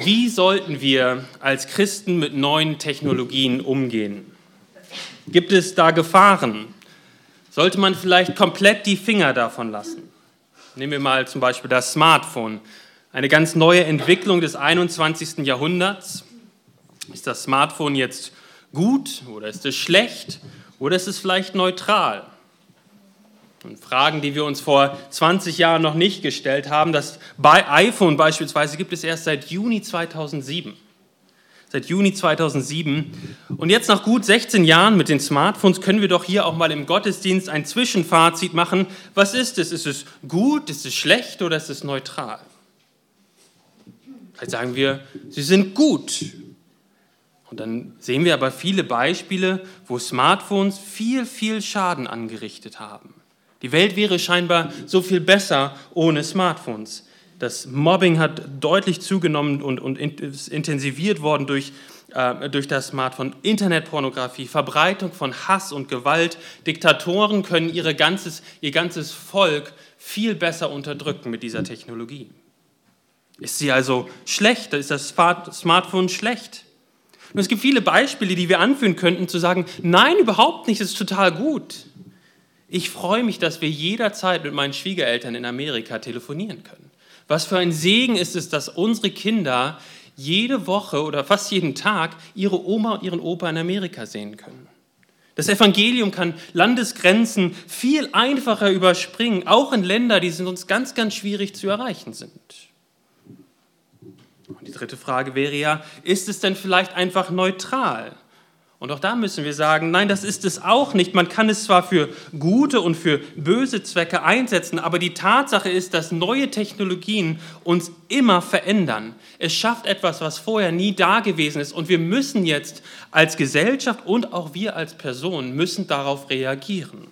Wie sollten wir als Christen mit neuen Technologien umgehen? Gibt es da Gefahren? Sollte man vielleicht komplett die Finger davon lassen? Nehmen wir mal zum Beispiel das Smartphone. Eine ganz neue Entwicklung des 21. Jahrhunderts. Ist das Smartphone jetzt gut oder ist es schlecht oder ist es vielleicht neutral? Und Fragen, die wir uns vor 20 Jahren noch nicht gestellt haben. Das iPhone beispielsweise gibt es erst seit Juni 2007. Seit Juni 2007. Und jetzt nach gut 16 Jahren mit den Smartphones können wir doch hier auch mal im Gottesdienst ein Zwischenfazit machen. Was ist es? Ist es gut, ist es schlecht oder ist es neutral? Vielleicht sagen wir, sie sind gut. Und dann sehen wir aber viele Beispiele, wo Smartphones viel, viel Schaden angerichtet haben. Die Welt wäre scheinbar so viel besser ohne Smartphones. Das Mobbing hat deutlich zugenommen und ist intensiviert worden durch das Smartphone. Internetpornografie, Verbreitung von Hass und Gewalt. Diktatoren können ihr ganzes Volk viel besser unterdrücken mit dieser Technologie. Ist sie also schlecht? Ist das Smartphone schlecht? Und es gibt viele Beispiele, die wir anführen könnten, zu sagen, nein, überhaupt nicht, es ist total gut. Ich freue mich, dass wir jederzeit mit meinen Schwiegereltern in Amerika telefonieren können. Was für ein Segen ist es, dass unsere Kinder jede Woche oder fast jeden Tag ihre Oma und ihren Opa in Amerika sehen können. Das Evangelium kann Landesgrenzen viel einfacher überspringen, auch in Länder, die sonst ganz, ganz schwierig zu erreichen sind. Und die dritte Frage wäre ja, ist es denn vielleicht einfach neutral? Und auch da müssen wir sagen, nein, das ist es auch nicht. Man kann es zwar für gute und für böse Zwecke einsetzen, aber die Tatsache ist, dass neue Technologien uns immer verändern. Es schafft etwas, was vorher nie da gewesen ist. Und wir müssen jetzt als Gesellschaft und auch wir als Person müssen darauf reagieren.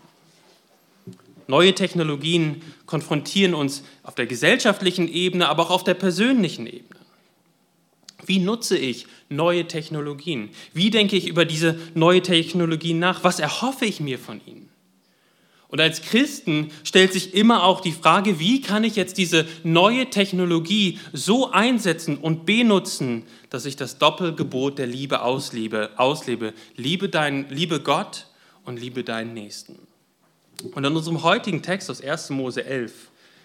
Neue Technologien konfrontieren uns auf der gesellschaftlichen Ebene, aber auch auf der persönlichen Ebene. Wie nutze ich neue Technologien? Wie denke ich über diese neue Technologien nach? Was erhoffe ich mir von ihnen? Und als Christen stellt sich immer auch die Frage, wie kann ich jetzt diese neue Technologie so einsetzen und benutzen, dass ich das Doppelgebot der Liebe auslebe. Liebe Gott und liebe deinen Nächsten. Und in unserem heutigen Text aus 1. Mose 11,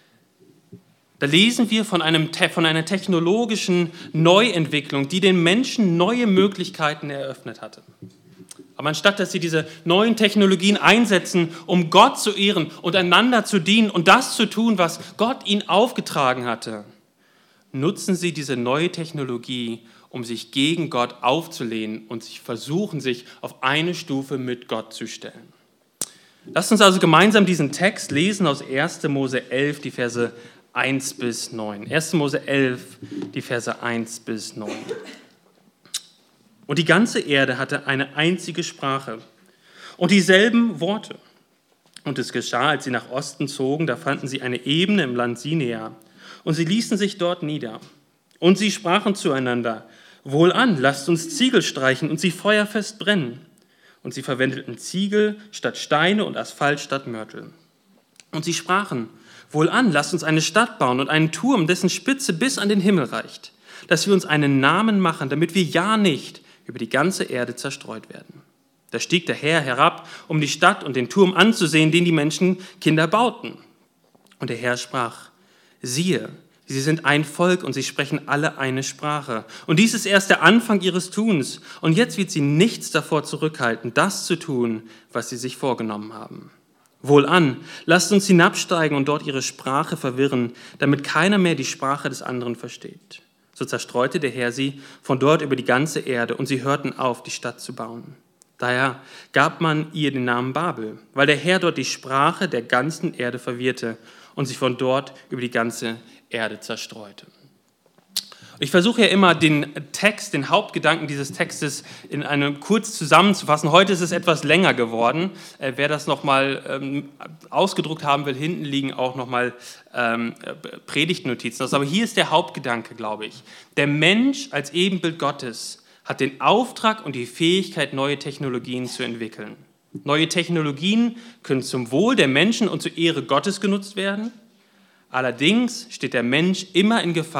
da lesen wir von einer technologischen Neuentwicklung, die den Menschen neue Möglichkeiten eröffnet hatte. Aber anstatt, dass sie diese neuen Technologien einsetzen, um Gott zu ehren und einander zu dienen und das zu tun, was Gott ihnen aufgetragen hatte, nutzen sie diese neue Technologie, um sich gegen Gott aufzulehnen und versuchen, sich auf eine Stufe mit Gott zu stellen. Lasst uns also gemeinsam diesen Text lesen aus 1. Mose 11, die Verse 1 bis 9. 1. Mose 11, die Verse 1 bis 9. Und die ganze Erde hatte eine einzige Sprache und dieselben Worte. Und es geschah, als sie nach Osten zogen, da fanden sie eine Ebene im Land Sinai und sie ließen sich dort nieder. Und sie sprachen zueinander, wohlan, lasst uns Ziegel streichen und sie feuerfest brennen. Und sie verwendeten Ziegel statt Steine und Asphalt statt Mörtel. Und sie sprachen, wohlan, lasst uns eine Stadt bauen und einen Turm, dessen Spitze bis an den Himmel reicht, dass wir uns einen Namen machen, damit wir ja nicht über die ganze Erde zerstreut werden. Da stieg der Herr herab, um die Stadt und den Turm anzusehen, den die Menschenkinder bauten. Und der Herr sprach, siehe, sie sind ein Volk und sie sprechen alle eine Sprache. Und dies ist erst der Anfang ihres Tuns. Und jetzt wird sie nichts davor zurückhalten, das zu tun, was sie sich vorgenommen haben. Wohlan, lasst uns hinabsteigen und dort ihre Sprache verwirren, damit keiner mehr die Sprache des anderen versteht. So zerstreute der Herr sie von dort über die ganze Erde und sie hörten auf, die Stadt zu bauen. Daher gab man ihr den Namen Babel, weil der Herr dort die Sprache der ganzen Erde verwirrte und sich von dort über die ganze Erde zerstreute. Ich versuche ja immer, den Hauptgedanken dieses Textes in einem kurz zusammenzufassen. Heute ist es etwas länger geworden. Wer das nochmal ausgedruckt haben will, hinten liegen auch nochmal Predigtnotizen. Aber hier ist der Hauptgedanke, glaube ich. Der Mensch als Ebenbild Gottes hat den Auftrag und die Fähigkeit, neue Technologien zu entwickeln. Neue Technologien können zum Wohl der Menschen und zur Ehre Gottes genutzt werden. Allerdings steht der Mensch immer in Gefahr,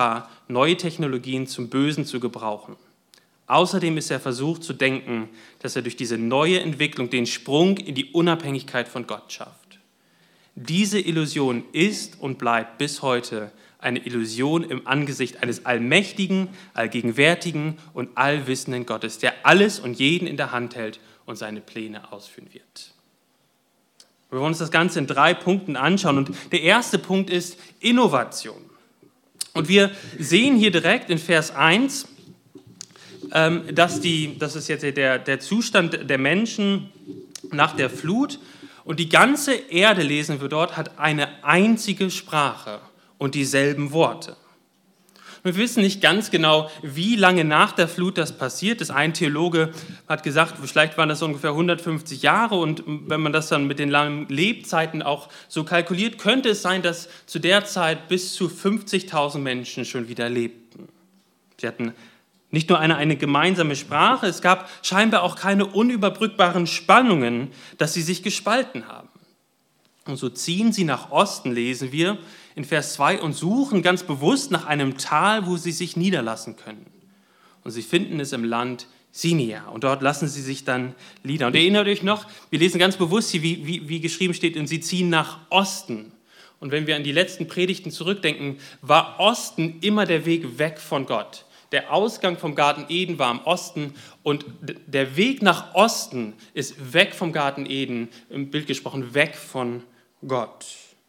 neue Technologien zum Bösen zu gebrauchen. Außerdem ist er versucht zu denken, dass er durch diese neue Entwicklung den Sprung in die Unabhängigkeit von Gott schafft. Diese Illusion ist und bleibt bis heute eine Illusion im Angesicht eines allmächtigen, allgegenwärtigen und allwissenden Gottes, der alles und jeden in der Hand hält und seine Pläne ausführen wird. Wir wollen uns das Ganze in 3 Punkten anschauen. Und der erste Punkt ist Innovation. Und wir sehen hier direkt in Vers 1, das ist jetzt der Zustand der Menschen nach der Flut. Und die ganze Erde, lesen wir dort, hat eine einzige Sprache und dieselben Worte. Wir wissen nicht ganz genau, wie lange nach der Flut das passiert ist. Ein Theologe hat gesagt, vielleicht waren das ungefähr 150 Jahre. Und wenn man das dann mit den langen Lebzeiten auch so kalkuliert, könnte es sein, dass zu der Zeit bis zu 50.000 Menschen schon wieder lebten. Sie hatten nicht nur eine gemeinsame Sprache, es gab scheinbar auch keine unüberbrückbaren Spannungen, dass sie sich gespalten haben. Und so ziehen sie nach Osten, lesen wir in Vers 2, und suchen ganz bewusst nach einem Tal, wo sie sich niederlassen können. Und sie finden es im Land Sinia und dort lassen sie sich dann nieder. Und erinnert euch noch, wir lesen ganz bewusst hier, wie geschrieben steht, und sie ziehen nach Osten. Und wenn wir an die letzten Predigten zurückdenken, war Osten immer der Weg weg von Gott. Der Ausgang vom Garten Eden war im Osten und der Weg nach Osten ist weg vom Garten Eden, im Bild gesprochen, weg von Gott.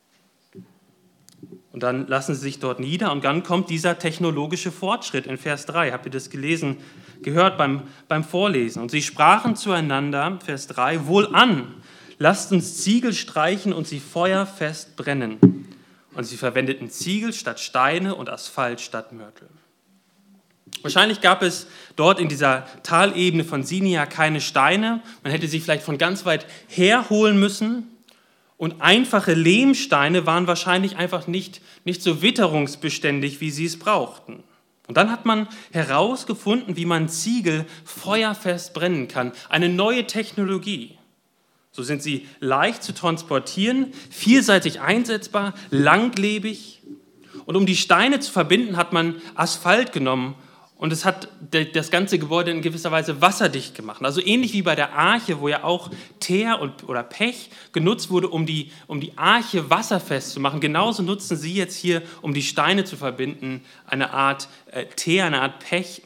Und dann lassen sie sich dort nieder und dann kommt dieser technologische Fortschritt in Vers 3. Habt ihr das gelesen, gehört beim Vorlesen? Und sie sprachen zueinander, Vers 3, wohlan, lasst uns Ziegel streichen und sie feuerfest brennen. Und sie verwendeten Ziegel statt Steine und Asphalt statt Mörtel. Wahrscheinlich gab es dort in dieser Talebene von Sinia keine Steine. Man hätte sie vielleicht von ganz weit her holen müssen. Und einfache Lehmsteine waren wahrscheinlich einfach nicht so witterungsbeständig, wie sie es brauchten. Und dann hat man herausgefunden, wie man Ziegel feuerfest brennen kann. Eine neue Technologie. So sind sie leicht zu transportieren, vielseitig einsetzbar, langlebig. Und um die Steine zu verbinden, hat man Asphalt genommen. Und es hat das ganze Gebäude in gewisser Weise wasserdicht gemacht. Also ähnlich wie bei der Arche, wo ja auch Teer oder Pech genutzt wurde, um die Arche wasserfest zu machen. Genauso nutzen sie jetzt hier, um die Steine zu verbinden, eine Art Teer, eine Art Pech,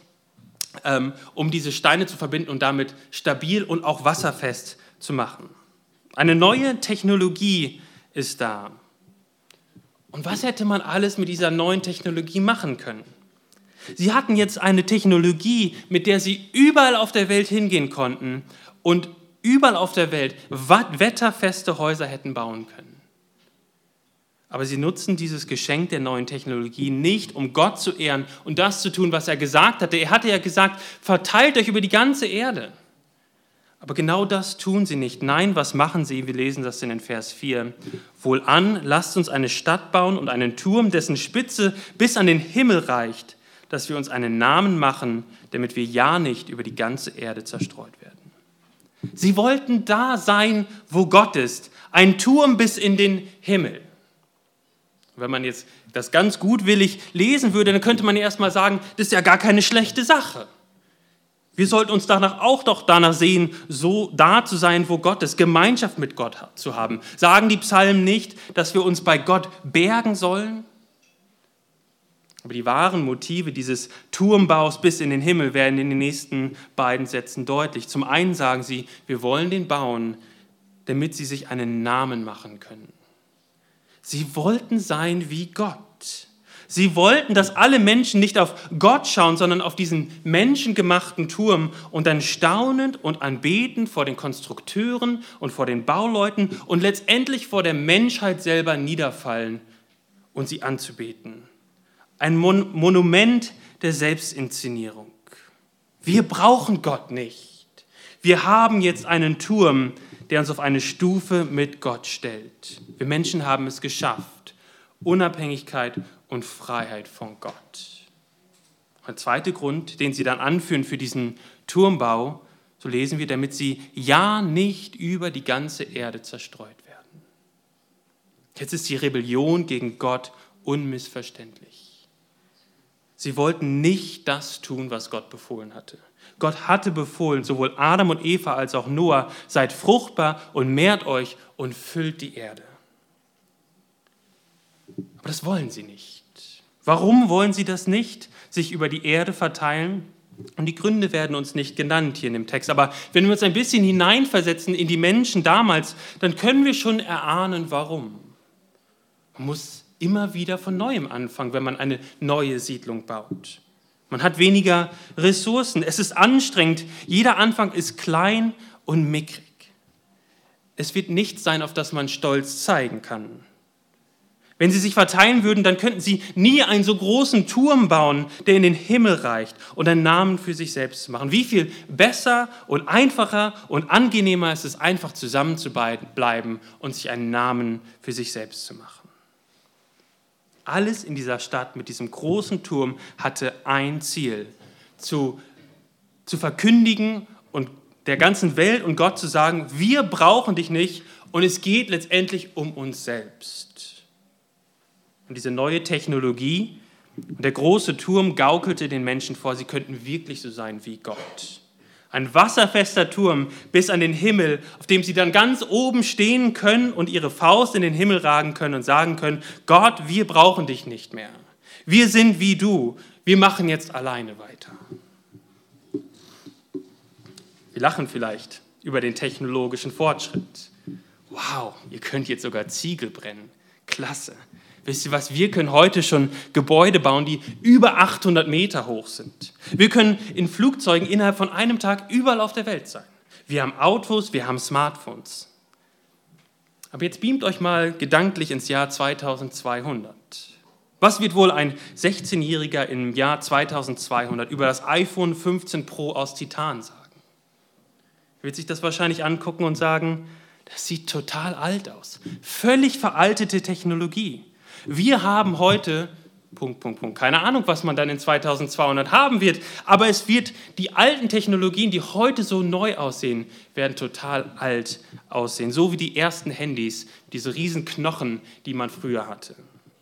um diese Steine zu verbinden und damit stabil und auch wasserfest zu machen. Eine neue Technologie ist da. Und was hätte man alles mit dieser neuen Technologie machen können? Sie hatten jetzt eine Technologie, mit der sie überall auf der Welt hingehen konnten und überall auf der Welt wetterfeste Häuser hätten bauen können. Aber sie nutzen dieses Geschenk der neuen Technologie nicht, um Gott zu ehren und das zu tun, was er gesagt hatte. Er hatte ja gesagt, verteilt euch über die ganze Erde. Aber genau das tun sie nicht. Nein, was machen sie? Wir lesen das in Vers 4. Wohlan, lasst uns eine Stadt bauen und einen Turm, dessen Spitze bis an den Himmel reicht, dass wir uns einen Namen machen, damit wir ja nicht über die ganze Erde zerstreut werden. Sie wollten da sein, wo Gott ist, ein Turm bis in den Himmel. Wenn man jetzt das ganz gutwillig lesen würde, dann könnte man ja erstmal sagen, das ist ja gar keine schlechte Sache. Wir sollten uns doch danach sehen, so da zu sein, wo Gott ist, Gemeinschaft mit Gott zu haben. Sagen die Psalmen nicht, dass wir uns bei Gott bergen sollen? Aber die wahren Motive dieses Turmbaus bis in den Himmel werden in den nächsten beiden Sätzen deutlich. Zum einen sagen sie, wir wollen den bauen, damit sie sich einen Namen machen können. Sie wollten sein wie Gott. Sie wollten, dass alle Menschen nicht auf Gott schauen, sondern auf diesen menschengemachten Turm und dann staunend und anbetend vor den Konstrukteuren und vor den Bauleuten und letztendlich vor der Menschheit selber niederfallen und sie anzubeten. Ein Monument der Selbstinszenierung. Wir brauchen Gott nicht. Wir haben jetzt einen Turm, der uns auf eine Stufe mit Gott stellt. Wir Menschen haben es geschafft. Unabhängigkeit und Freiheit von Gott. Ein zweiter Grund, den sie dann anführen für diesen Turmbau, so lesen wir, damit sie ja nicht über die ganze Erde zerstreut werden. Jetzt ist die Rebellion gegen Gott unmissverständlich. Sie wollten nicht das tun, was Gott befohlen hatte. Gott hatte befohlen, sowohl Adam und Eva als auch Noah, seid fruchtbar und mehrt euch und füllt die Erde. Aber das wollen sie nicht. Warum wollen sie das nicht? Sich über die Erde verteilen? Und die Gründe werden uns nicht genannt hier in dem Text. Aber wenn wir uns ein bisschen hineinversetzen in die Menschen damals, dann können wir schon erahnen, warum. Man muss immer wieder von Neuem anfangen, wenn man eine neue Siedlung baut. Man hat weniger Ressourcen. Es ist anstrengend. Jeder Anfang ist klein und mickrig. Es wird nichts sein, auf das man stolz zeigen kann. Wenn sie sich verteilen würden, dann könnten sie nie einen so großen Turm bauen, der in den Himmel reicht und einen Namen für sich selbst zu machen. Wie viel besser und einfacher und angenehmer ist es, einfach zusammenzubleiben und sich einen Namen für sich selbst zu machen. Alles in dieser Stadt mit diesem großen Turm hatte ein Ziel, zu verkündigen und der ganzen Welt und Gott zu sagen, wir brauchen dich nicht und es geht letztendlich um uns selbst. Und diese neue Technologie und der große Turm gaukelte den Menschen vor, sie könnten wirklich so sein wie Gott. Ein wasserfester Turm bis an den Himmel, auf dem sie dann ganz oben stehen können und ihre Faust in den Himmel ragen können und sagen können, Gott, wir brauchen dich nicht mehr. Wir sind wie du. Wir machen jetzt alleine weiter. Wir lachen vielleicht über den technologischen Fortschritt. Wow, ihr könnt jetzt sogar Ziegel brennen. Klasse. Wisst ihr was, wir können heute schon Gebäude bauen, die über 800 Meter hoch sind. Wir können in Flugzeugen innerhalb von einem Tag überall auf der Welt sein. Wir haben Autos, wir haben Smartphones. Aber jetzt beamt euch mal gedanklich ins Jahr 2200. Was wird wohl ein 16-Jähriger im Jahr 2200 über das iPhone 15 Pro aus Titan sagen? Er wird sich das wahrscheinlich angucken und sagen, das sieht total alt aus. Völlig veraltete Technologie. Wir haben heute, ... keine Ahnung, was man dann in 2200 haben wird, aber es wird, die alten Technologien, die heute so neu aussehen, werden total alt aussehen. So wie die ersten Handys, diese riesen Knochen, die man früher hatte.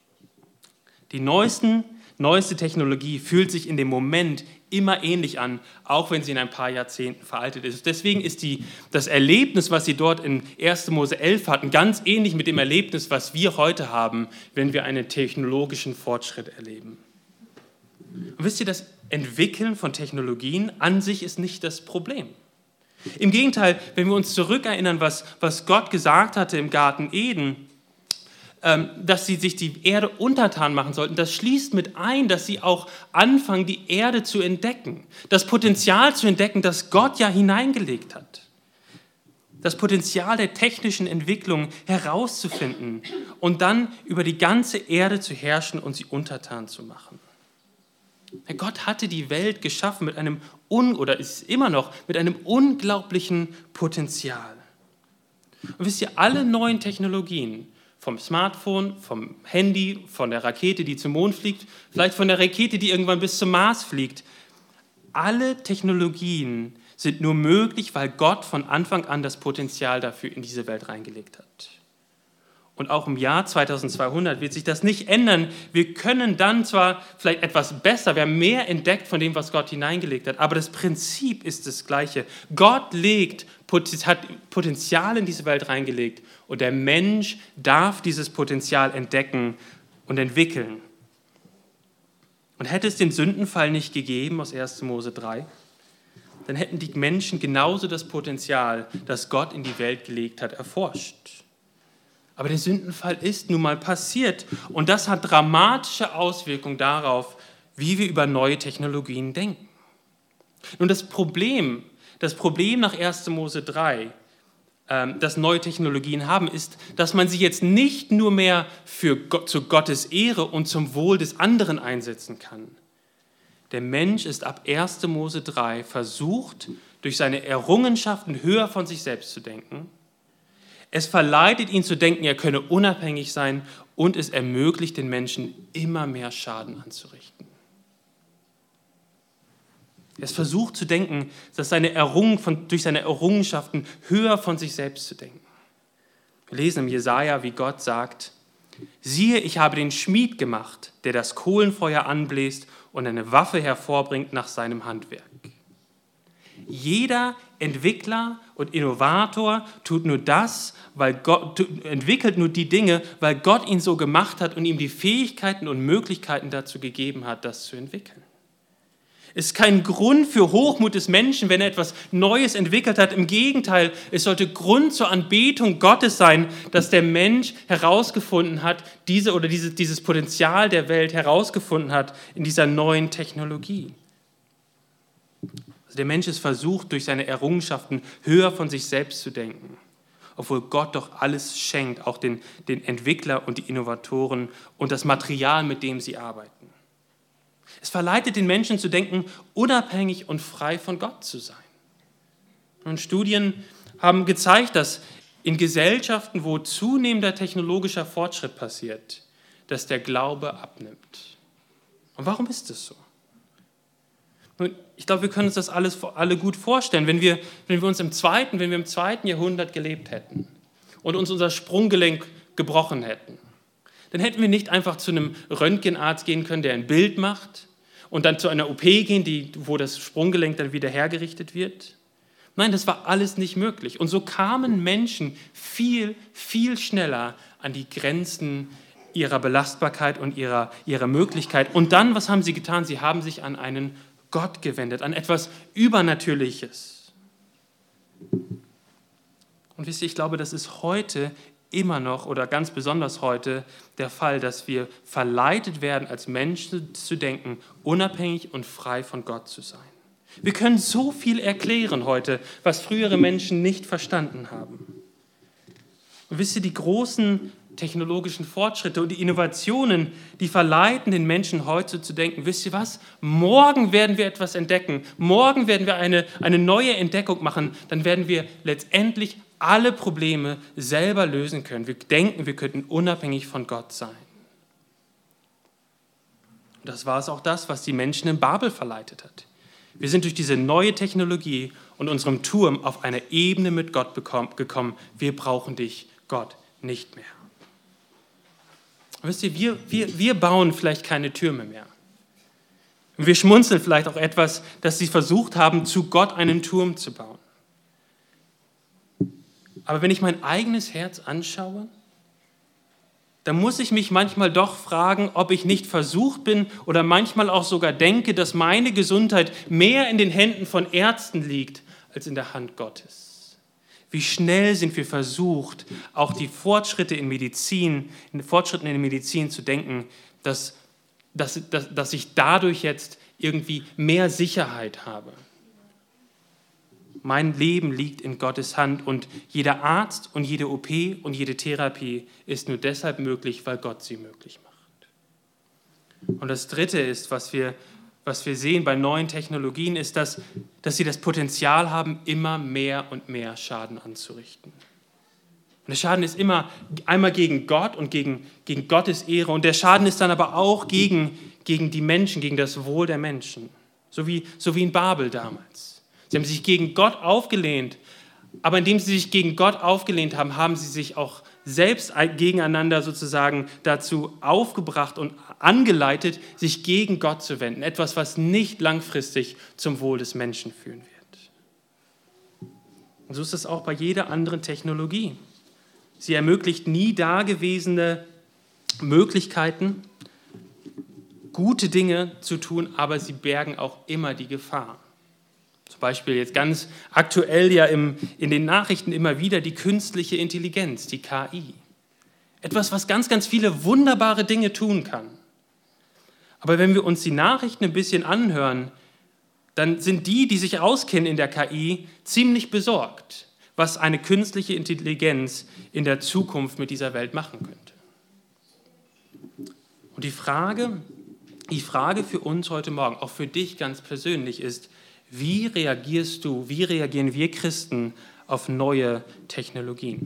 Die neueste Technologie fühlt sich in dem Moment immer ähnlich an, auch wenn sie in ein paar Jahrzehnten veraltet ist. Deswegen ist das Erlebnis, was sie dort in 1. Mose 11 hatten, ganz ähnlich mit dem Erlebnis, was wir heute haben, wenn wir einen technologischen Fortschritt erleben. Und wisst ihr, das Entwickeln von Technologien an sich ist nicht das Problem. Im Gegenteil, wenn wir uns zurückerinnern, was Gott gesagt hatte im Garten Eden, dass sie sich die Erde untertan machen sollten, das schließt mit ein, dass sie auch anfangen, die Erde zu entdecken, das Potenzial zu entdecken, das Gott ja hineingelegt hat. Das Potenzial der technischen Entwicklung herauszufinden und dann über die ganze Erde zu herrschen und sie untertan zu machen. Gott hatte die Welt geschaffen mit einem, oder ist immer noch, mit einem unglaublichen Potenzial. Und wisst ihr, alle neuen Technologien, vom Smartphone, vom Handy, von der Rakete, die zum Mond fliegt, vielleicht von der Rakete, die irgendwann bis zum Mars fliegt. Alle Technologien sind nur möglich, weil Gott von Anfang an das Potenzial dafür in diese Welt reingelegt hat. Und auch im Jahr 2200 wird sich das nicht ändern. Wir können dann zwar vielleicht etwas besser, wir haben mehr entdeckt von dem, was Gott hineingelegt hat, aber das Prinzip ist das Gleiche. Gott hat Potenzial in diese Welt reingelegt und der Mensch darf dieses Potenzial entdecken und entwickeln. Und hätte es den Sündenfall nicht gegeben aus 1. Mose 3, dann hätten die Menschen genauso das Potenzial, das Gott in die Welt gelegt hat, erforscht. Aber der Sündenfall ist nun mal passiert und das hat dramatische Auswirkungen darauf, wie wir über neue Technologien denken. Nun, das Problem nach 1. Mose 3, das neue Technologien haben, ist, dass man sie jetzt nicht nur mehr zu Gottes Ehre und zum Wohl des anderen einsetzen kann. Der Mensch ist ab 1. Mose 3 versucht, durch seine Errungenschaften höher von sich selbst zu denken. Es verleitet ihn zu denken, er könne unabhängig sein und es ermöglicht den Menschen immer mehr Schaden anzurichten. Es versucht zu denken, dass durch seine Errungenschaften höher von sich selbst zu denken. Wir lesen im Jesaja, wie Gott sagt, siehe, ich habe den Schmied gemacht, der das Kohlenfeuer anbläst und eine Waffe hervorbringt nach seinem Handwerk. Jeder Entwickler und Innovator entwickelt nur die Dinge, weil Gott ihn so gemacht hat und ihm die Fähigkeiten und Möglichkeiten dazu gegeben hat, das zu entwickeln. Es ist kein Grund für Hochmut des Menschen, wenn er etwas Neues entwickelt hat. Im Gegenteil, es sollte Grund zur Anbetung Gottes sein, dass der Mensch herausgefunden hat, dieses Potenzial der Welt herausgefunden hat in dieser neuen Technologie. Also der Mensch ist versucht, durch seine Errungenschaften höher von sich selbst zu denken, obwohl Gott doch alles schenkt, auch den Entwickler und die Innovatoren und das Material, mit dem sie arbeiten. Es verleitet den Menschen zu denken, unabhängig und frei von Gott zu sein. Und Studien haben gezeigt, dass in Gesellschaften, wo zunehmender technologischer Fortschritt passiert, dass der Glaube abnimmt. Und warum ist das so? Nun, ich glaube, wir können uns das alle gut vorstellen, wenn wir im 2. Jahrhundert gelebt hätten und uns unser Sprunggelenk gebrochen hätten. Dann hätten wir nicht einfach zu einem Röntgenarzt gehen können, der ein Bild macht und dann zu einer OP gehen, wo das Sprunggelenk dann wieder hergerichtet wird. Nein, das war alles nicht möglich. Und so kamen Menschen viel, viel schneller an die Grenzen ihrer Belastbarkeit und ihrer Möglichkeit. Und dann, was haben sie getan? Sie haben sich an einen Gott gewendet, an etwas Übernatürliches. Und wisst ihr, ich glaube, das ist heute immer noch oder ganz besonders heute der Fall, dass wir verleitet werden, als Menschen zu denken, unabhängig und frei von Gott zu sein. Wir können so viel erklären heute, was frühere Menschen nicht verstanden haben. Und wisst ihr, die großen technologischen Fortschritte und die Innovationen, die verleiten den Menschen heute zu denken, wisst ihr was, morgen werden wir etwas entdecken, morgen werden wir eine neue Entdeckung machen, dann werden wir letztendlich alle Probleme selber lösen können. Wir denken, wir könnten unabhängig von Gott sein. Und das war es auch das, was die Menschen in Babel verleitet hat. Wir sind durch diese neue Technologie und unserem Turm auf eine Ebene mit Gott gekommen. Wir brauchen dich, Gott, nicht mehr. Wisst ihr, wir bauen vielleicht keine Türme mehr. Und wir schmunzeln vielleicht auch etwas, dass sie versucht haben, zu Gott einen Turm zu bauen. Aber wenn ich mein eigenes Herz anschaue, dann muss ich mich manchmal doch fragen, ob ich nicht versucht bin oder manchmal auch sogar denke, dass meine Gesundheit mehr in den Händen von Ärzten liegt als in der Hand Gottes. Wie schnell sind wir versucht, auch die Fortschritte in der Medizin zu denken, dass ich dadurch jetzt irgendwie mehr Sicherheit habe. Mein Leben liegt in Gottes Hand und jeder Arzt und jede OP und jede Therapie ist nur deshalb möglich, weil Gott sie möglich macht. Und das Dritte ist, was wir sehen bei neuen Technologien, ist, dass sie das Potenzial haben, immer mehr und mehr Schaden anzurichten. Und der Schaden ist immer einmal gegen Gott und gegen Gottes Ehre und der Schaden ist dann aber auch gegen die Menschen, gegen das Wohl der Menschen, so wie in Babel damals. Sie haben sich gegen Gott aufgelehnt, aber indem sie sich gegen Gott aufgelehnt haben, haben sie sich auch selbst gegeneinander sozusagen dazu aufgebracht und angeleitet, sich gegen Gott zu wenden. Etwas, was nicht langfristig zum Wohl des Menschen führen wird. Und so ist es auch bei jeder anderen Technologie. Sie ermöglicht nie dagewesene Möglichkeiten, gute Dinge zu tun, aber sie bergen auch immer die Gefahr. Zum Beispiel jetzt ganz aktuell ja in den Nachrichten immer wieder die künstliche Intelligenz, die KI. Etwas, was ganz, ganz viele wunderbare Dinge tun kann. Aber wenn wir uns die Nachrichten ein bisschen anhören, dann sind die sich auskennen in der KI, ziemlich besorgt, was eine künstliche Intelligenz in der Zukunft mit dieser Welt machen könnte. Und die Frage für uns heute Morgen, auch für dich ganz persönlich ist, wie reagieren wir Christen auf neue Technologien?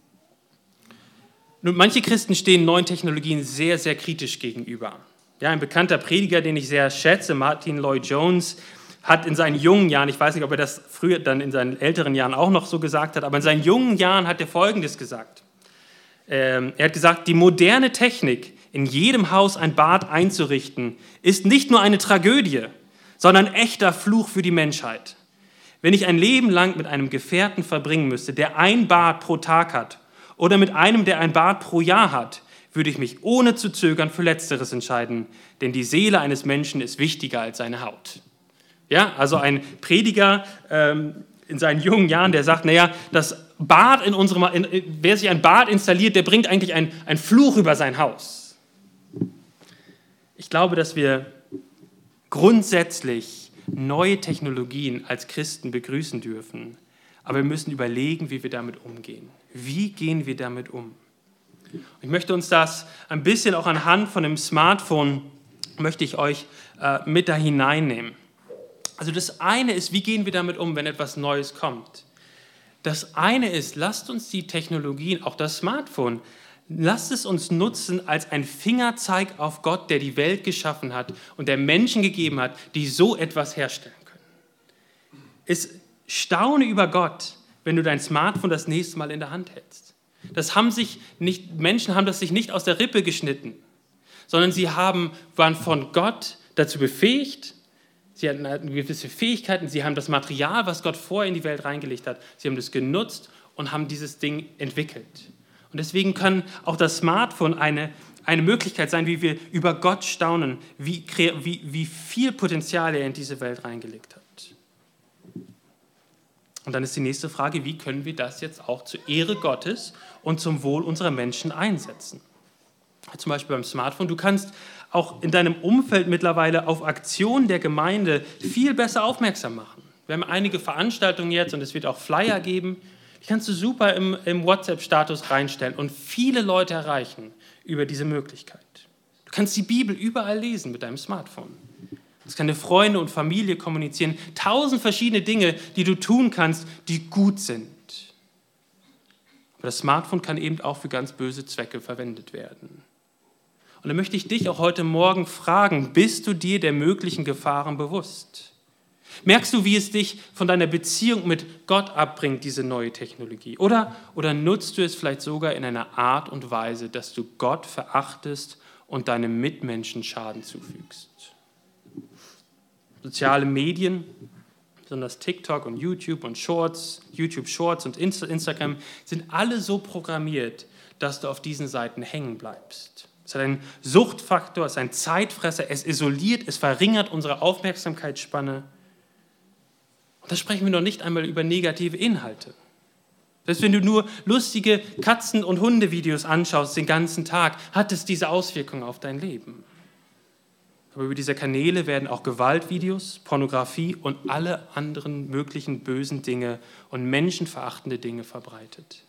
Nun, manche Christen stehen neuen Technologien sehr, sehr kritisch gegenüber. Ja, ein bekannter Prediger, den ich sehr schätze, Martin Lloyd-Jones, hat in seinen jungen Jahren, ich weiß nicht, ob er das früher dann in seinen älteren Jahren auch noch so gesagt hat, aber in seinen jungen Jahren hat er Folgendes gesagt. Er hat gesagt, die moderne Technik in jedem Haus ein Bad einzurichten, ist nicht nur eine Tragödie, sondern ein echter Fluch für die Menschheit. Wenn ich ein Leben lang mit einem Gefährten verbringen müsste, der ein Bad pro Tag hat, oder mit einem, der ein Bad pro Jahr hat, würde ich mich ohne zu zögern für Letzteres entscheiden, denn die Seele eines Menschen ist wichtiger als seine Haut. Ja, also ein Prediger in seinen jungen Jahren, der sagt, naja, das Bad wer sich ein Bad installiert, der bringt eigentlich einen Fluch über sein Haus. Ich glaube, dass wir grundsätzlich neue Technologien als Christen begrüßen dürfen, aber wir müssen überlegen, wie wir damit umgehen. Wie gehen wir damit um? Ich möchte uns das ein bisschen auch anhand von dem Smartphone, möchte ich euch mit da hineinnehmen. Also das eine ist, wie gehen wir damit um, wenn etwas Neues kommt? Das eine ist, lasst uns die Technologien, auch das Smartphone, lasst es uns nutzen als ein Fingerzeig auf Gott, der die Welt geschaffen hat und der Menschen gegeben hat, die so etwas herstellen können. Staune über Gott, wenn du dein Smartphone das nächste Mal in der Hand hältst. Menschen haben das sich nicht aus der Rippe geschnitten, sondern sie waren von Gott dazu befähigt. Sie hatten gewisse Fähigkeiten, sie haben das Material, was Gott vorher in die Welt reingelegt hat, sie haben das genutzt und haben dieses Ding entwickelt. Und deswegen kann auch das Smartphone eine Möglichkeit sein, wie wir über Gott staunen, wie viel Potenzial er in diese Welt reingelegt hat. Und dann ist die nächste Frage, wie können wir das jetzt auch zur Ehre Gottes und zum Wohl unserer Menschen einsetzen? Zum Beispiel beim Smartphone. Du kannst auch in deinem Umfeld mittlerweile auf Aktionen der Gemeinde viel besser aufmerksam machen. Wir haben einige Veranstaltungen jetzt und es wird auch Flyer geben. Die kannst du super im WhatsApp-Status reinstellen und viele Leute erreichen über diese Möglichkeit. Du kannst die Bibel überall lesen mit deinem Smartphone. Das kann deine Freunde und Familie kommunizieren. 1000 verschiedene Dinge, die du tun kannst, die gut sind. Aber das Smartphone kann eben auch für ganz böse Zwecke verwendet werden. Und dann möchte ich dich auch heute Morgen fragen, bist du dir der möglichen Gefahren bewusst? Merkst du, wie es dich von deiner Beziehung mit Gott abbringt, diese neue Technologie? Oder nutzt du es vielleicht sogar in einer Art und Weise, dass du Gott verachtest und deinem Mitmenschen Schaden zufügst? Soziale Medien, besonders TikTok und YouTube Shorts und Instagram, sind alle so programmiert, dass du auf diesen Seiten hängen bleibst. Es hat einen Suchtfaktor, es ist ein Zeitfresser, es isoliert, es verringert unsere Aufmerksamkeitsspanne. Und da sprechen wir noch nicht einmal über negative Inhalte. Selbst wenn du nur lustige Katzen- und Hundevideos anschaust den ganzen Tag, hat es diese Auswirkungen auf dein Leben. Aber über diese Kanäle werden auch Gewaltvideos, Pornografie und alle anderen möglichen bösen Dinge und menschenverachtende Dinge verbreitet.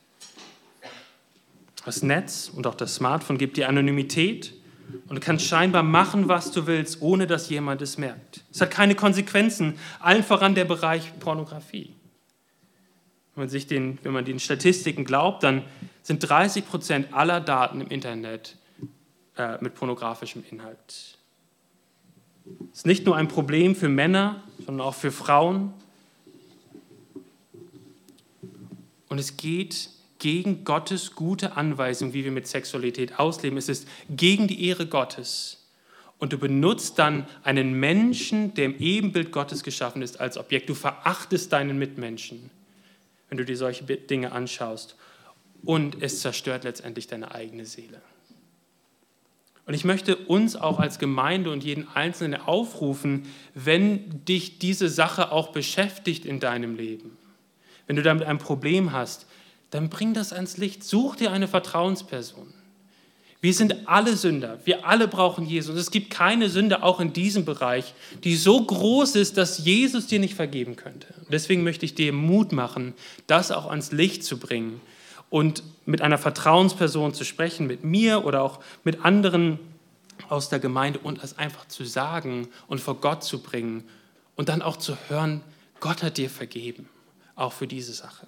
Das Netz und auch das Smartphone gibt dir Anonymität und du kannst scheinbar machen, was du willst, ohne dass jemand es merkt. Es hat keine Konsequenzen, allen voran der Bereich Pornografie. Wenn man den Statistiken glaubt, dann sind 30% aller Daten im Internet mit pornografischem Inhalt. Es ist nicht nur ein Problem für Männer, sondern auch für Frauen. Und es geht gegen Gottes gute Anweisung, wie wir mit Sexualität ausleben. Es ist gegen die Ehre Gottes. Und du benutzt dann einen Menschen, der im Ebenbild Gottes geschaffen ist, als Objekt. Du verachtest deinen Mitmenschen, wenn du dir solche Dinge anschaust. Und es zerstört letztendlich deine eigene Seele. Und ich möchte uns auch als Gemeinde und jeden Einzelnen aufrufen, wenn dich diese Sache auch beschäftigt in deinem Leben, wenn du damit ein Problem hast, dann bring das ans Licht. Such dir eine Vertrauensperson. Wir sind alle Sünder. Wir alle brauchen Jesus. Es gibt keine Sünde, auch in diesem Bereich, die so groß ist, dass Jesus dir nicht vergeben könnte. Und deswegen möchte ich dir Mut machen, das auch ans Licht zu bringen und mit einer Vertrauensperson zu sprechen, mit mir oder auch mit anderen aus der Gemeinde und es einfach zu sagen und vor Gott zu bringen und dann auch zu hören, Gott hat dir vergeben, auch für diese Sache.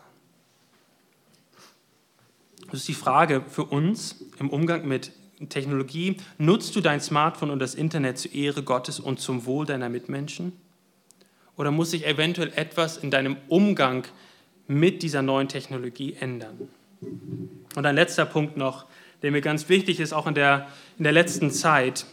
Das ist die Frage für uns im Umgang mit Technologie. Nutzt du dein Smartphone und das Internet zur Ehre Gottes und zum Wohl deiner Mitmenschen? Oder muss sich eventuell etwas in deinem Umgang mit dieser neuen Technologie ändern? Und ein letzter Punkt noch, der mir ganz wichtig ist, auch in der letzten Zeit,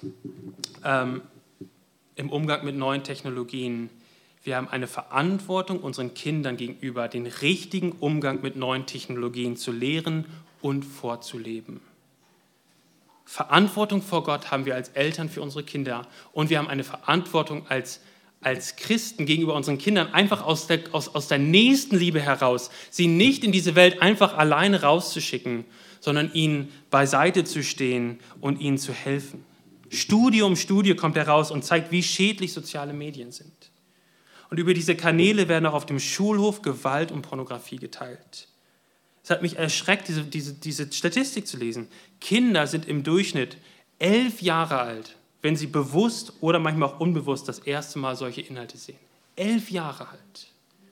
im Umgang mit neuen Technologien. Wir haben eine Verantwortung unseren Kindern gegenüber, den richtigen Umgang mit neuen Technologien zu lehren und vorzuleben. Verantwortung vor Gott haben wir als Eltern für unsere Kinder und wir haben eine Verantwortung als Christen gegenüber unseren Kindern, einfach aus der Nächstenliebe heraus, sie nicht in diese Welt einfach alleine rauszuschicken, sondern ihnen beiseite zu stehen und ihnen zu helfen. Studie um Studie kommt heraus und zeigt, wie schädlich soziale Medien sind. Und über diese Kanäle werden auch auf dem Schulhof Gewalt und Pornografie geteilt. Es hat mich erschreckt, diese Statistik zu lesen. Kinder sind im Durchschnitt 11 Jahre alt, wenn sie bewusst oder manchmal auch unbewusst das erste Mal solche Inhalte sehen. 11 Jahre alt.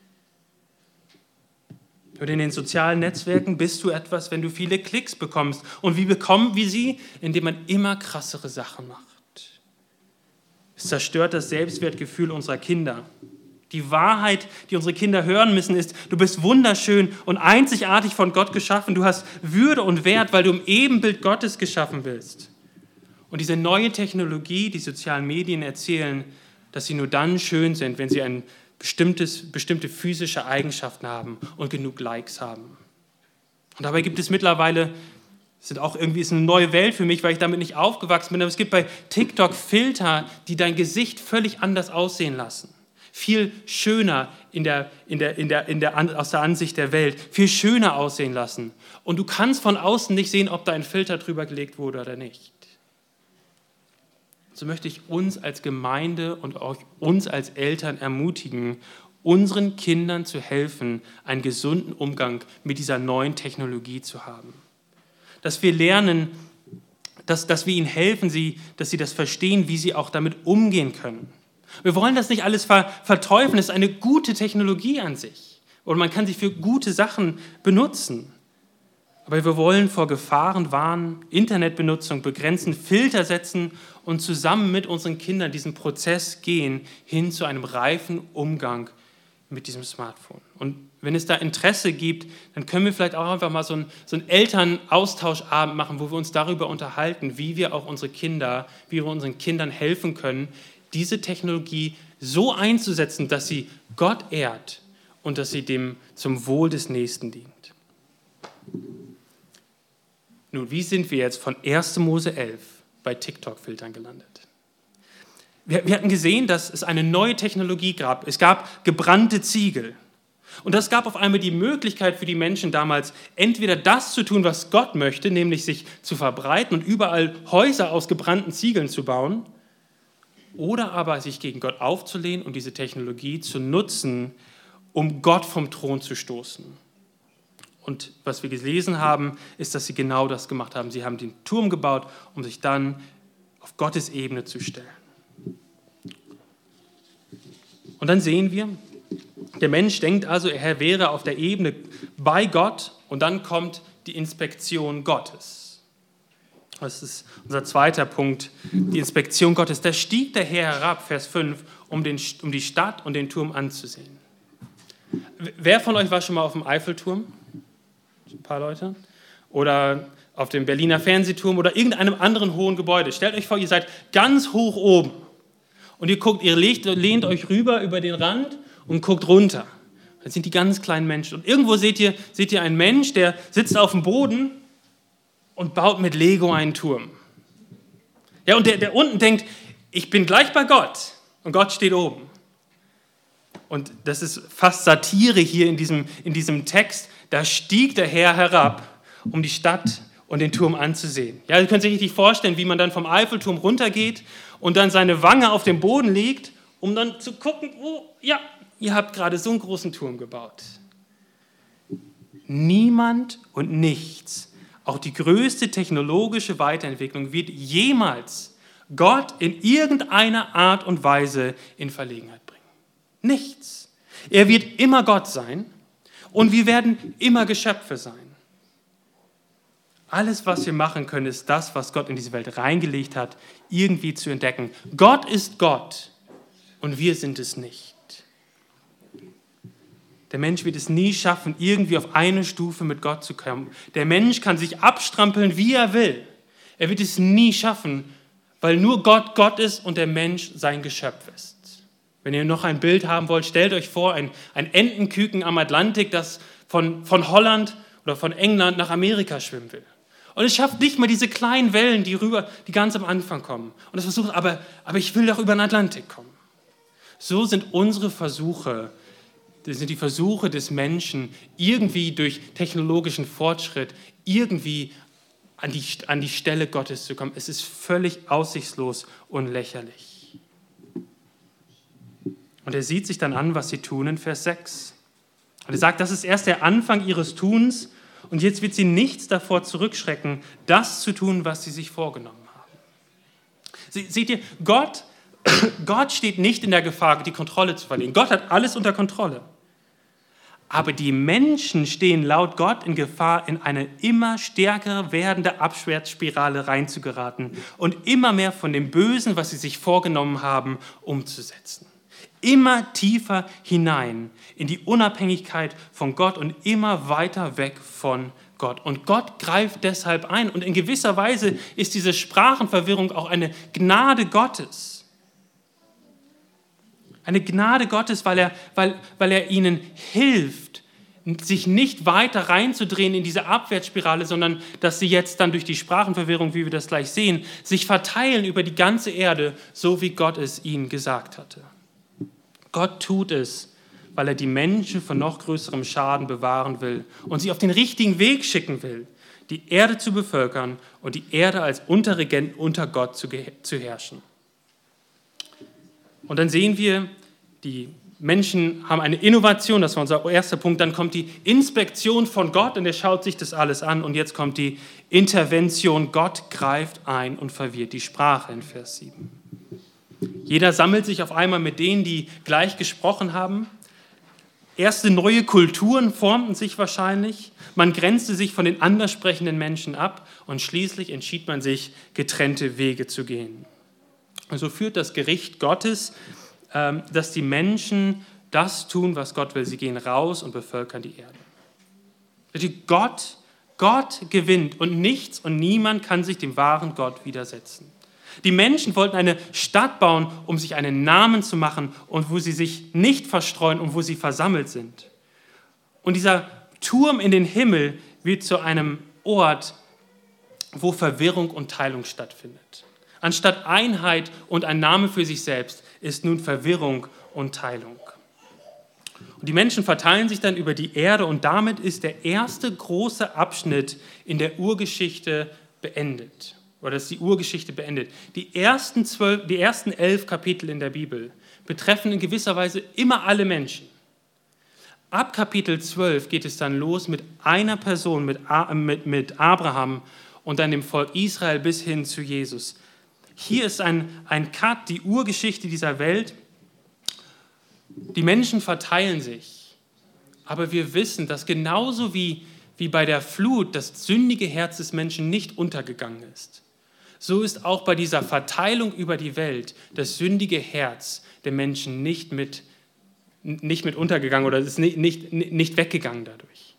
Und in den sozialen Netzwerken bist du etwas, wenn du viele Klicks bekommst. Und wie bekommen wir sie? Indem man immer krassere Sachen macht. Es zerstört das Selbstwertgefühl unserer Kinder. Die Wahrheit, die unsere Kinder hören müssen, ist, du bist wunderschön und einzigartig von Gott geschaffen. Du hast Würde und Wert, weil du im Ebenbild Gottes geschaffen bist. Und diese neue Technologie, die sozialen Medien erzählen, dass sie nur dann schön sind, wenn sie eine bestimmte physische Eigenschaften haben und genug Likes haben. Und dabei gibt es mittlerweile, ist eine neue Welt für mich, weil ich damit nicht aufgewachsen bin, aber es gibt bei TikTok Filter, die dein Gesicht völlig anders aussehen lassen. Viel schöner aus der Ansicht der Welt, viel schöner aussehen lassen. Und du kannst von außen nicht sehen, ob da ein Filter drüber gelegt wurde oder nicht. So möchte ich uns als Gemeinde und auch uns als Eltern ermutigen, unseren Kindern zu helfen, einen gesunden Umgang mit dieser neuen Technologie zu haben. Dass wir lernen, dass wir ihnen helfen, dass sie das verstehen, wie sie auch damit umgehen können. Wir wollen das nicht alles verteufeln, es ist eine gute Technologie an sich. Und man kann sie für gute Sachen benutzen. Aber wir wollen vor Gefahren warnen, Internetbenutzung begrenzen, Filter setzen und zusammen mit unseren Kindern diesen Prozess gehen hin zu einem reifen Umgang mit diesem Smartphone. Und wenn es da Interesse gibt, dann können wir vielleicht auch einfach mal so einen Elternaustauschabend machen, wo wir uns darüber unterhalten, wie wir unseren Kindern helfen können, diese Technologie so einzusetzen, dass sie Gott ehrt und dass sie dem zum Wohl des Nächsten dient. Nun, wie sind wir jetzt von 1. Mose 11 bei TikTok-Filtern gelandet? Wir hatten gesehen, dass es eine neue Technologie gab. Es gab gebrannte Ziegel. Und das gab auf einmal die Möglichkeit für die Menschen damals, entweder das zu tun, was Gott möchte, nämlich sich zu verbreiten und überall Häuser aus gebrannten Ziegeln zu bauen, oder aber sich gegen Gott aufzulehnen und diese Technologie zu nutzen, um Gott vom Thron zu stoßen. Und was wir gelesen haben, ist, dass sie genau das gemacht haben. Sie haben den Turm gebaut, um sich dann auf Gottes Ebene zu stellen. Und dann sehen wir, der Mensch denkt also, er wäre auf der Ebene bei Gott und dann kommt die Inspektion Gottes. Das ist unser zweiter Punkt, die Inspektion Gottes. Da stieg der Herr herab, Vers 5, um die Stadt und den Turm anzusehen. Wer von euch war schon mal auf dem Eiffelturm? Ein paar Leute. Oder auf dem Berliner Fernsehturm oder irgendeinem anderen hohen Gebäude. Stellt euch vor, ihr seid ganz hoch oben und ihr lehnt euch rüber über den Rand und guckt runter. Das sind die ganz kleinen Menschen. Und irgendwo seht ihr einen Mensch, der sitzt auf dem Boden und baut mit Lego einen Turm. Ja, und der unten denkt, ich bin gleich bei Gott und Gott steht oben. Und das ist fast Satire hier in diesem Text. Da stieg der Herr herab, um die Stadt und den Turm anzusehen. Ja, ihr könnt euch richtig vorstellen, wie man dann vom Eiffelturm runtergeht und dann seine Wange auf dem Boden legt, um dann zu gucken, oh ja, ihr habt gerade so einen großen Turm gebaut. Niemand und nichts, auch die größte technologische Weiterentwicklung, wird jemals Gott in irgendeiner Art und Weise in Verlegenheit bringen. Nichts. Er wird immer Gott sein und wir werden immer Geschöpfe sein. Alles, was wir machen können, ist das, was Gott in diese Welt reingelegt hat, irgendwie zu entdecken. Gott ist Gott und wir sind es nicht. Der Mensch wird es nie schaffen, irgendwie auf eine Stufe mit Gott zu kommen. Der Mensch kann sich abstrampeln, wie er will. Er wird es nie schaffen, weil nur Gott Gott ist und der Mensch sein Geschöpf ist. Wenn ihr noch ein Bild haben wollt, stellt euch vor, ein Entenküken am Atlantik, das von Holland oder von England nach Amerika schwimmen will. Und es schafft nicht mal diese kleinen Wellen, die ganz am Anfang kommen. Und es versucht, aber ich will doch über den Atlantik kommen. So sind unsere Versuche, das sind die Versuche des Menschen, irgendwie durch technologischen Fortschritt, irgendwie an die Stelle Gottes zu kommen. Es ist völlig aussichtslos und lächerlich. Und er sieht sich dann an, was sie tun in Vers 6. Und er sagt, das ist erst der Anfang ihres Tuns und jetzt wird sie nichts davor zurückschrecken, das zu tun, was sie sich vorgenommen haben. Seht ihr, Gott steht nicht in der Gefahr, die Kontrolle zu verlieren. Gott hat alles unter Kontrolle. Aber die Menschen stehen laut Gott in Gefahr, in eine immer stärker werdende Abwärtsspirale reinzugeraten und immer mehr von dem Bösen, was sie sich vorgenommen haben, umzusetzen. Immer tiefer hinein in die Unabhängigkeit von Gott und immer weiter weg von Gott. Und Gott greift deshalb ein. Und in gewisser Weise ist diese Sprachenverwirrung auch eine Gnade Gottes. Eine Gnade Gottes, weil er ihnen hilft, sich nicht weiter reinzudrehen in diese Abwärtsspirale, sondern dass sie jetzt dann durch die Sprachenverwirrung, wie wir das gleich sehen, sich verteilen über die ganze Erde, so wie Gott es ihnen gesagt hatte. Gott tut es, weil er die Menschen vor noch größerem Schaden bewahren will und sie auf den richtigen Weg schicken will, die Erde zu bevölkern und die Erde als Unterregent unter Gott zu herrschen. Und dann sehen wir, die Menschen haben eine Innovation, das war unser erster Punkt. Dann kommt die Inspektion von Gott und er schaut sich das alles an. Und jetzt kommt die Intervention. Gott greift ein und verwirrt die Sprache in Vers 7. Jeder sammelt sich auf einmal mit denen, die gleich gesprochen haben. Erste neue Kulturen formten sich wahrscheinlich. Man grenzte sich von den anders sprechenden Menschen ab und schließlich entschied man sich, getrennte Wege zu gehen. Und so führt das Gericht Gottes, dass die Menschen das tun, was Gott will. Sie gehen raus und bevölkern die Erde. Gott gewinnt und nichts und niemand kann sich dem wahren Gott widersetzen. Die Menschen wollten eine Stadt bauen, um sich einen Namen zu machen und wo sie sich nicht verstreuen und wo sie versammelt sind. Und dieser Turm in den Himmel wird zu einem Ort, wo Verwirrung und Teilung stattfindet. Anstatt Einheit und ein Name für sich selbst ist nun Verwirrung und Teilung. Und die Menschen verteilen sich dann über die Erde und damit ist der erste große Abschnitt in der Urgeschichte beendet. Oder ist die Urgeschichte beendet. Die ersten 11 Kapitel in der Bibel betreffen in gewisser Weise immer alle Menschen. Ab Kapitel 12 geht es dann los mit einer Person, mit Abraham und dann dem Volk Israel bis hin zu Jesus. Hier ist ein Cut, die Urgeschichte dieser Welt. Die Menschen verteilen sich. Aber wir wissen, dass genauso wie bei der Flut das sündige Herz des Menschen nicht untergegangen ist, so ist auch bei dieser Verteilung über die Welt das sündige Herz der Menschen nicht mit untergegangen oder ist nicht weggegangen dadurch.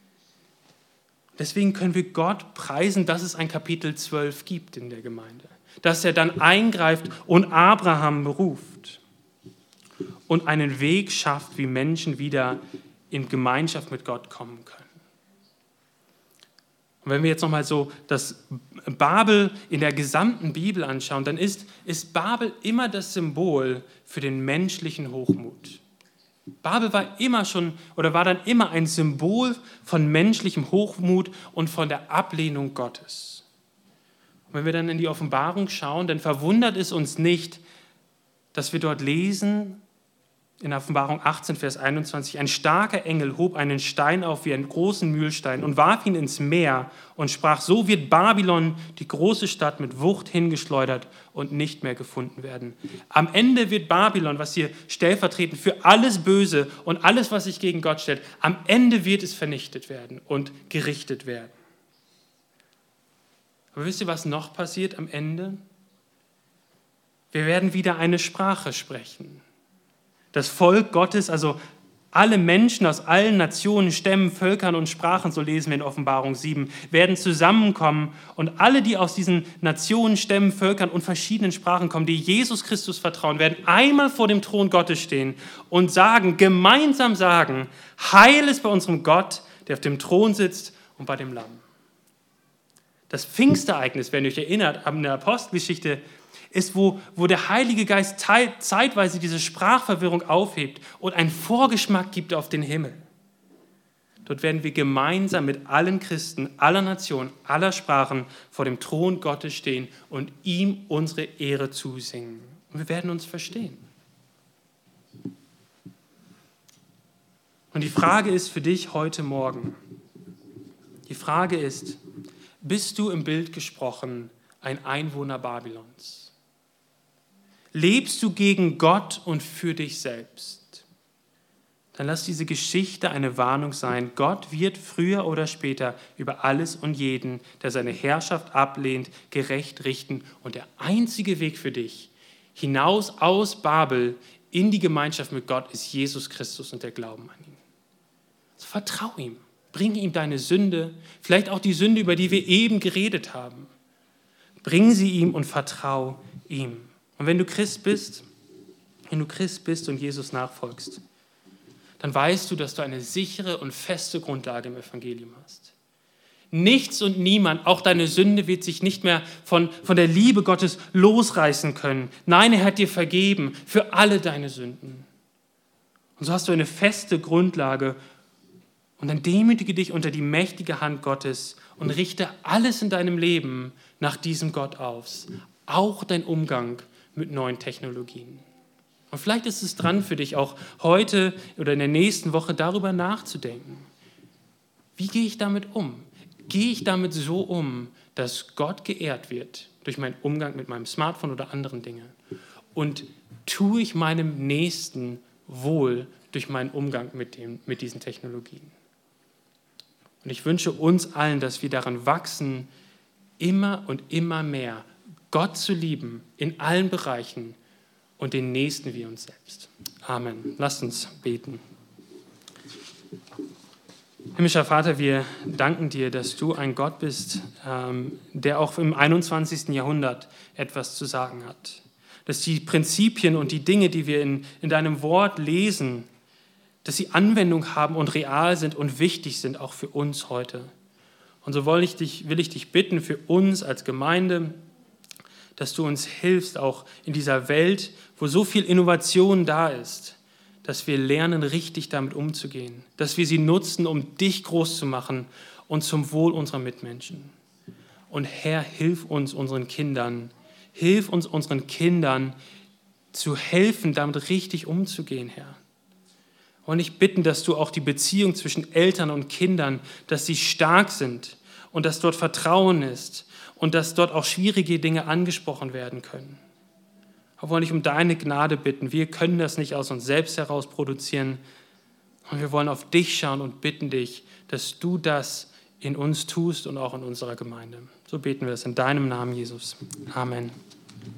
Deswegen können wir Gott preisen, dass es ein Kapitel 12 gibt in der Gemeinde. Dass er dann eingreift und Abraham beruft und einen Weg schafft, wie Menschen wieder in Gemeinschaft mit Gott kommen können. Und wenn wir jetzt nochmal so das Babel in der gesamten Bibel anschauen, dann ist Babel immer das Symbol für den menschlichen Hochmut. Babel war dann immer ein Symbol von menschlichem Hochmut und von der Ablehnung Gottes. Und wenn wir dann in die Offenbarung schauen, dann verwundert es uns nicht, dass wir dort lesen, in Offenbarung 18, Vers 21, ein starker Engel hob einen Stein auf wie einen großen Mühlstein und warf ihn ins Meer und sprach, so wird Babylon, die große Stadt, mit Wucht hingeschleudert und nicht mehr gefunden werden. Am Ende wird Babylon, was hier stellvertretend für alles Böse und alles, was sich gegen Gott stellt, am Ende wird es vernichtet werden und gerichtet werden. Aber wisst ihr, was noch passiert am Ende? Wir werden wieder eine Sprache sprechen. Das Volk Gottes, also Alle Menschen aus allen Nationen, Stämmen, Völkern und Sprachen, so lesen wir in Offenbarung 7, werden zusammenkommen und alle, die aus diesen Nationen, Stämmen, Völkern und verschiedenen Sprachen kommen, die Jesus Christus vertrauen, werden einmal vor dem Thron Gottes stehen und gemeinsam sagen, Heil ist bei unserem Gott, der auf dem Thron sitzt und bei dem Lamm. Das Pfingstereignis, wenn ihr euch erinnert, an der Apostelgeschichte, ist, wo der Heilige Geist zeitweise diese Sprachverwirrung aufhebt und einen Vorgeschmack gibt auf den Himmel. Dort werden wir gemeinsam mit allen Christen, aller Nationen, aller Sprachen vor dem Thron Gottes stehen und ihm unsere Ehre zusingen. Und wir werden uns verstehen. Und die Frage ist für dich heute Morgen, die Frage ist, bist du im Bild gesprochen ein Einwohner Babylons? Lebst du gegen Gott und für dich selbst? Dann lass diese Geschichte eine Warnung sein. Gott wird früher oder später über alles und jeden, der seine Herrschaft ablehnt, gerecht richten. Und der einzige Weg für dich hinaus aus Babel in die Gemeinschaft mit Gott ist Jesus Christus und der Glauben an ihn. Also vertrau ihm. Bring ihm deine Sünde, vielleicht auch die Sünde, über die wir eben geredet haben. Bring sie ihm und vertrau ihm. Und wenn du Christ bist und Jesus nachfolgst, dann weißt du, dass du eine sichere und feste Grundlage im Evangelium hast. Nichts und niemand, auch deine Sünde, wird sich nicht mehr von der Liebe Gottes losreißen können. Nein, er hat dir vergeben für alle deine Sünden. Und so hast du eine feste Grundlage. Und dann demütige dich unter die mächtige Hand Gottes und richte alles in deinem Leben nach diesem Gott aus. Auch dein Umgang mit neuen Technologien. Und vielleicht ist es dran für dich, auch heute oder in der nächsten Woche darüber nachzudenken. Wie gehe ich damit um? Gehe ich damit so um, dass Gott geehrt wird durch meinen Umgang mit meinem Smartphone oder anderen Dingen? Und tue ich meinem Nächsten wohl durch meinen Umgang mit diesen Technologien? Und ich wünsche uns allen, dass wir daran wachsen, immer und immer mehr Gott zu lieben in allen Bereichen und den Nächsten wie uns selbst. Amen. Lasst uns beten. Himmlischer Vater, wir danken dir, dass du ein Gott bist, der auch im 21. Jahrhundert etwas zu sagen hat. Dass die Prinzipien und die Dinge, die wir in deinem Wort lesen, dass sie Anwendung haben und real sind und wichtig sind, auch für uns heute. Und so will ich dich bitten für uns als Gemeinde, dass du uns hilfst, auch in dieser Welt, wo so viel Innovation da ist, dass wir lernen, richtig damit umzugehen, dass wir sie nutzen, um dich groß zu machen und zum Wohl unserer Mitmenschen. Und Herr, hilf uns unseren Kindern zu helfen, damit richtig umzugehen, Herr. Und ich bitte, dass du auch die Beziehung zwischen Eltern und Kindern, dass sie stark sind und dass dort Vertrauen ist und dass dort auch schwierige Dinge angesprochen werden können. Wir wollen dich um deine Gnade bitten. Wir können das nicht aus uns selbst heraus produzieren. Und wir wollen auf dich schauen und bitten dich, dass du das in uns tust und auch in unserer Gemeinde. So beten wir es in deinem Namen, Jesus. Amen.